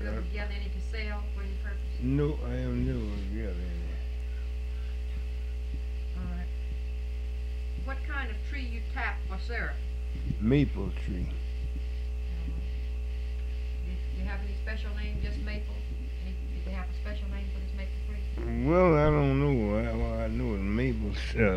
you ever gather any to sell for any purpose? No, I am never got any. All right. What kind of tree you tap for syrup? Maple tree. Do you have any special name, just maple? Did they have a special name for this maple tree? Well, I don't know. I know it's maple.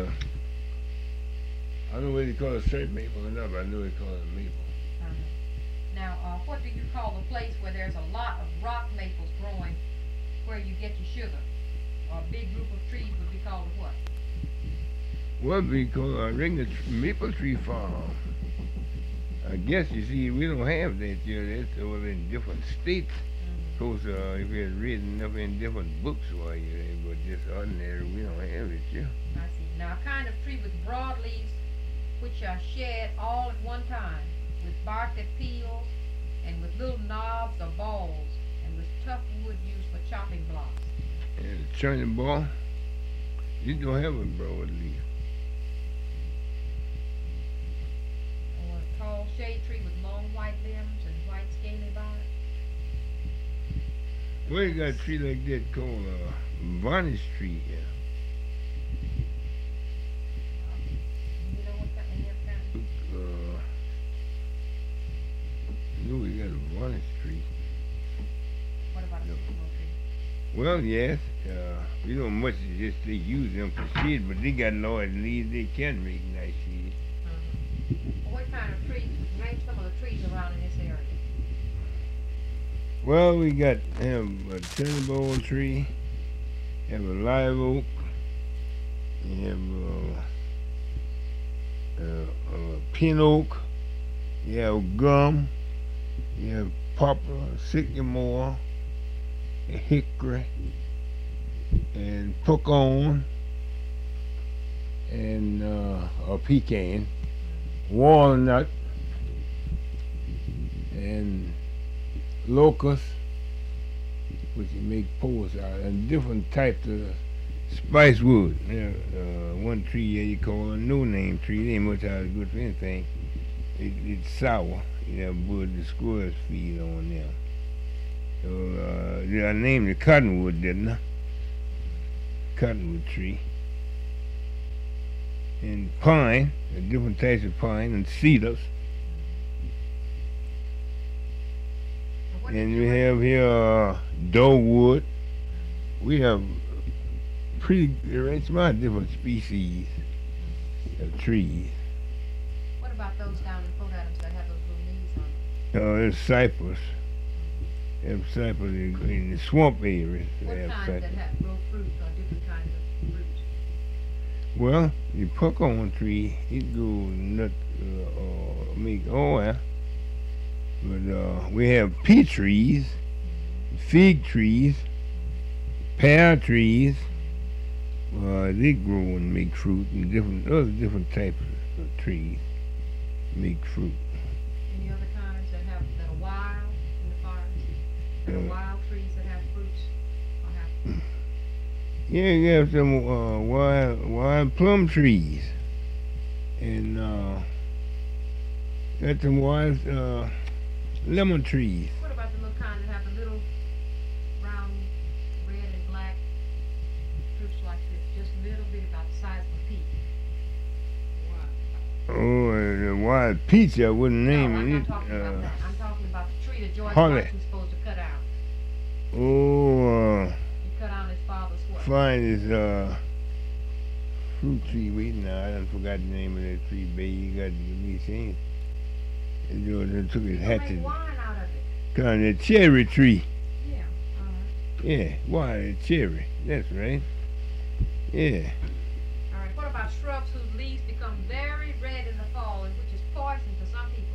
I don't know whether they call it straight maple or not, but I know they call it maple. Uh-huh. Now, what do you call the place where there's a lot of rock maples growing where you get your sugar? Or a big group of trees would be called a what? Well, because I think it's maple tree farm. I guess you see we don't have that here. That's over in different states. Of course, if you had reading up in different books while you're there, but just ordinary, we don't have it here. I see. Now, a kind of tree with broad leaves which are shed all at one time, with bark that peels, and with little knobs or balls, and with tough wood used for chopping blocks. And the churning ball, you don't have a broad leaf. Or a tall shade tree with long white limbs and white scaly bark. Well, you got a tree like that called varnish tree here. You know what kind, any other kind? No, we got a varnish tree. What about a No. sycamore tree? Well, yes, we don't much just they use them for shade, but they got large leaves. They can make nice shade. Well, what kind of trees? Name some of the trees around in this area. Well, we got have a tenable tree, have a live oak, we have a pin oak, you have gum, you have poplar, sycamore, a hickory, and pecan, and a pecan, walnut, and locust, which you make poles out, and different types of spice wood. One tree you call a no-name tree. It ain't much how good for anything. It's sour. You have wood the squirrels feed on them. So I named it cottonwood, didn't I? Cottonwood tree. And pine, different types of pine, and cedars. And we have here dogwood. We have pretty it's about different species of trees. What about those down in Port Adams that have those little leaves on them? There's cypress. They have cypress in the swamp areas. What They have kinds that cypress. have grow fruit or different kinds of fruit? Well, the pecan tree, it grows nut or make oil. But we have peach trees, fig trees, pear trees. They grow and make fruit, and different types of trees make fruit. Any other kinds that are wild in the forest? That are wild trees that have fruits or have Yeah, you have some wild plum trees, and got some wild lemon trees. What about the little kind that have the little brown, red, and black fruits like this? Just a little bit about the size of a pea. Wow. Oh, the wild peach, I wouldn't No, name I'm it. not talking about that. I'm talking about the tree that George Holly. Washington's supposed to cut out. Oh, He cut out his father's what? find this fruit tree. Wait now, I done forgot the name of that tree, baby. You got to give me a chance. And George took his hat Make to wine out of it. kind of cherry tree. Yeah. Yeah, wild cherry. That's right. Yeah. All right. What about shrubs whose leaves become very red in the fall and which is poison to